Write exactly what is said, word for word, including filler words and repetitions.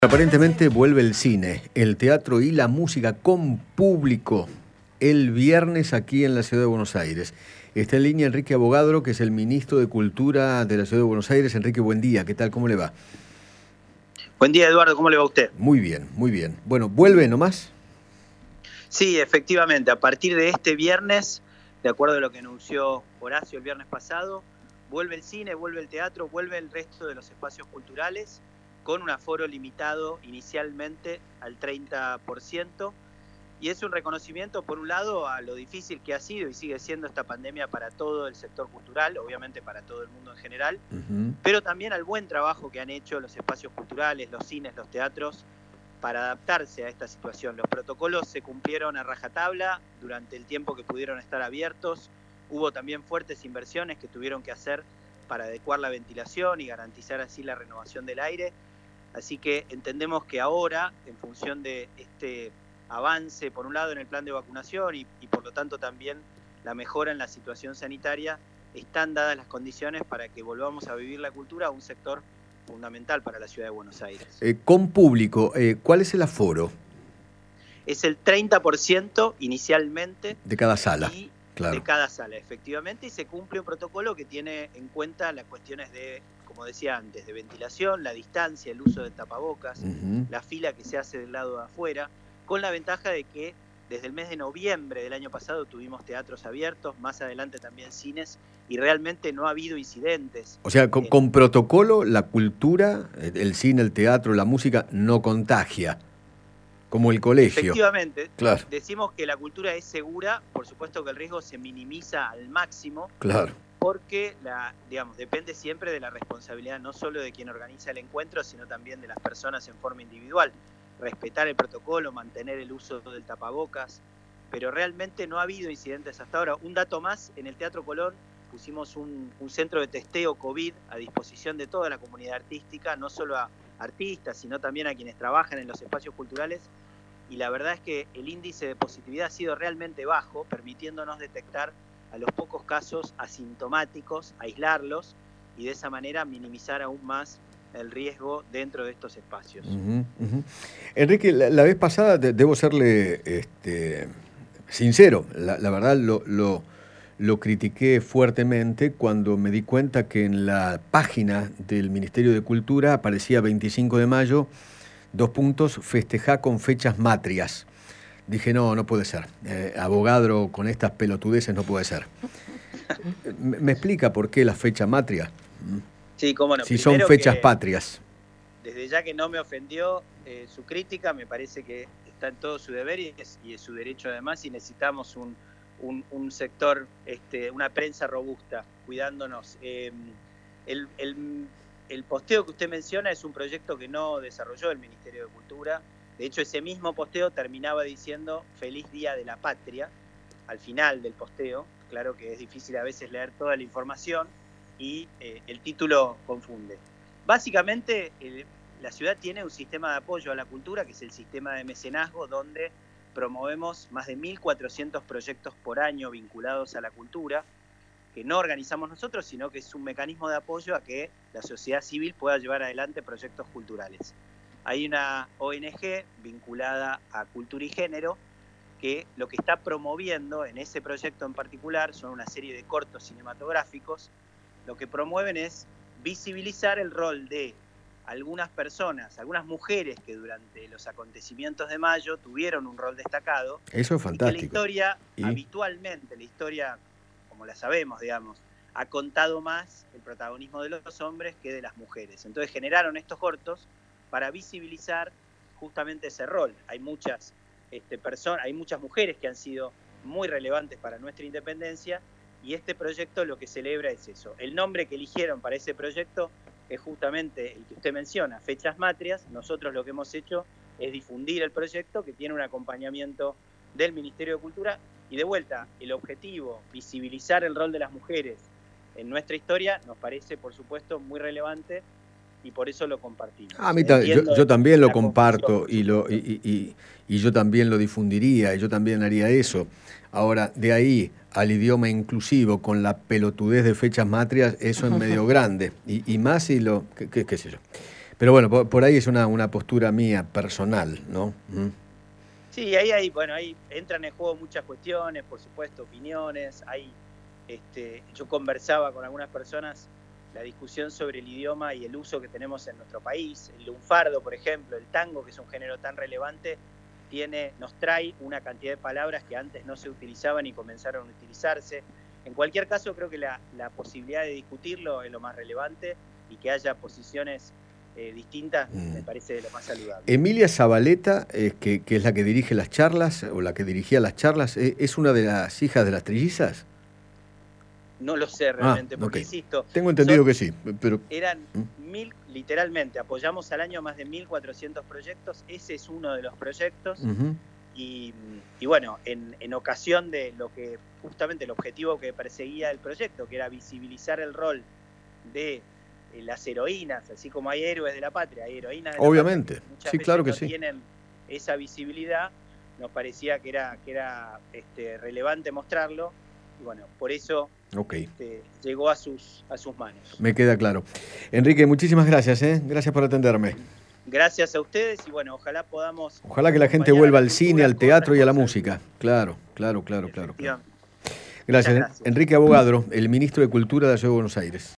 Aparentemente vuelve el cine, el teatro y la música con público el viernes aquí en la ciudad de Buenos Aires. Está en línea Enrique Avogadro, que es el ministro de Cultura de la ciudad de Buenos Aires. Enrique, buen día. ¿Qué tal? ¿Cómo le va? Buen día, Eduardo. ¿Cómo le va a usted? Muy bien, muy bien. Bueno, ¿vuelve nomás? Sí, efectivamente. A partir de este viernes, de acuerdo a lo que anunció Horacio el viernes pasado, vuelve el cine, vuelve el teatro, vuelve el resto de los espacios culturales, con un aforo limitado inicialmente al treinta por ciento, y es un reconocimiento, por un lado, a lo difícil que ha sido y sigue siendo esta pandemia para todo el sector cultural, obviamente para todo el mundo en general, uh-huh. pero también al buen trabajo que han hecho los espacios culturales, los cines, los teatros, para adaptarse a esta situación. Los protocolos se cumplieron a rajatabla durante el tiempo que pudieron estar abiertos. Hubo también fuertes inversiones que tuvieron que hacer para adecuar la ventilación y garantizar así la renovación del aire. Así que entendemos que ahora, en función de este avance, por un lado en el plan de vacunación y, y por lo tanto también la mejora en la situación sanitaria, están dadas las condiciones para que volvamos a vivir la cultura, un sector fundamental para la ciudad de Buenos Aires. Eh, con público, eh, ¿cuál es el aforo? Es el treinta por ciento inicialmente. De cada sala. Y claro. De cada sala, efectivamente, y se cumple un protocolo que tiene en cuenta las cuestiones de, como decía antes, de ventilación, la distancia, el uso del tapabocas, uh-huh. la fila que se hace del lado de afuera, con la ventaja de que desde el mes de noviembre del año pasado tuvimos teatros abiertos, más adelante también cines, y realmente no ha habido incidentes. O sea, con, en... con protocolo, la cultura, el cine, el teatro, la música, no contagia, como el colegio. Efectivamente, claro. Decimos que la cultura es segura, por supuesto que el riesgo se minimiza al máximo, claro. porque la, digamos, depende siempre de la responsabilidad no solo de quien organiza el encuentro, sino también de las personas en forma individual. Respetar el protocolo, mantener el uso del tapabocas, pero realmente no ha habido incidentes hasta ahora. Un dato más, en el Teatro Colón pusimos un, un centro de testeo COVID a disposición de toda la comunidad artística, no solo a artistas, sino también a quienes trabajan en los espacios culturales, y la verdad es que el índice de positividad ha sido realmente bajo, permitiéndonos detectar a los pocos casos asintomáticos, aislarlos, y de esa manera minimizar aún más el riesgo dentro de estos espacios. Uh-huh, uh-huh. Enrique, la, la vez pasada de, debo serle este, sincero, la, la verdad lo, lo, lo critiqué fuertemente cuando me di cuenta que en la página del Ministerio de Cultura aparecía veinticinco de mayo, dos puntos, festejar con fechas matrias. Dije, no, no puede ser, eh, Avogadro con estas pelotudeces no puede ser. ¿Me, me explica por qué la fecha matria? Sí, cómo no. Si son fechas patrias. Desde ya que no me ofendió eh, su crítica, me parece que está en todo su deber y es, y es su derecho además, y necesitamos un, un, un sector, este, una prensa robusta, cuidándonos. Eh, el, el, el posteo que usted menciona es un proyecto que no desarrolló el Ministerio de Cultura. De hecho, ese mismo posteo terminaba diciendo Feliz Día de la Patria, al final del posteo. Claro que es difícil a veces leer toda la información, y eh, el título confunde. Básicamente, el, la ciudad tiene un sistema de apoyo a la cultura, que es el sistema de mecenazgo, donde promovemos más de mil cuatrocientos proyectos por año vinculados a la cultura, que no organizamos nosotros, sino que es un mecanismo de apoyo a que la sociedad civil pueda llevar adelante proyectos culturales. Hay una O N G vinculada a Cultura y Género, que lo que está promoviendo en ese proyecto en particular son una serie de cortos cinematográficos. Lo que promueven es visibilizar el rol de algunas personas, algunas mujeres que durante los acontecimientos de mayo tuvieron un rol destacado. Eso es fantástico. Y que la historia, ¿Y? habitualmente, la historia, como la sabemos, digamos, ha contado más el protagonismo de los hombres que de las mujeres. Entonces generaron estos cortos para visibilizar justamente ese rol. Hay muchas, este, personas, hay muchas mujeres que han sido muy relevantes para nuestra independencia, y este proyecto lo que celebra es eso. El nombre que eligieron para ese proyecto es justamente el que usted menciona, Fechas Matrias. Nosotros lo que hemos hecho es difundir el proyecto, que tiene un acompañamiento del Ministerio de Cultura, y de vuelta, el objetivo, visibilizar el rol de las mujeres en nuestra historia, nos parece, por supuesto, muy relevante, y por eso lo compartimos. A mí ta- yo, yo también lo comparto y, lo, y, y, y yo también lo difundiría, y yo también haría eso. Ahora, de ahí al idioma inclusivo con la pelotudez de fechas matrias, eso es medio grande, y, y más si lo, qué, qué, qué sé yo. Pero bueno, por, por ahí es una, una postura mía personal, ¿no? ¿Mm? Sí, ahí, ahí, bueno, ahí entran en juego muchas cuestiones, por supuesto, opiniones. Hay, este, yo conversaba con algunas personas la discusión sobre el idioma y el uso que tenemos en nuestro país. El lunfardo, por ejemplo, el tango, que es un género tan relevante, tiene, nos trae una cantidad de palabras que antes no se utilizaban y comenzaron a utilizarse. En cualquier caso, creo que la, la posibilidad de discutirlo es lo más relevante y que haya posiciones Eh, distintas, mm. me parece de lo más saludable. Emilia Zabaleta, eh, que, que es la que dirige las charlas, o la que dirigía las charlas, ¿es, es una de las hijas de las trillizas? No lo sé realmente, ah, porque okay. insisto... Tengo entendido que sí, pero... Eran ¿Mm? mil, literalmente, apoyamos al año más de mil cuatrocientos proyectos, ese es uno de los proyectos, uh-huh. y, y bueno, en, en ocasión de lo que, justamente el objetivo que perseguía el proyecto, que era visibilizar el rol de las heroínas, así como hay héroes de la patria, hay heroínas de la Obviamente, patria, muchas sí, veces claro que no sí. tienen esa visibilidad, nos parecía que era, que era este, relevante mostrarlo, y bueno, por eso okay. este, llegó a sus, a sus manos. Me queda claro. Enrique, muchísimas gracias, ¿eh? Gracias por atenderme. Gracias a ustedes y bueno, ojalá podamos... Ojalá que la gente vuelva al cine, al teatro y a la música. Claro, claro, claro, claro. claro. Gracias. gracias. Enrique Abogadro, el ministro de Cultura de la Ciudad de Buenos Aires.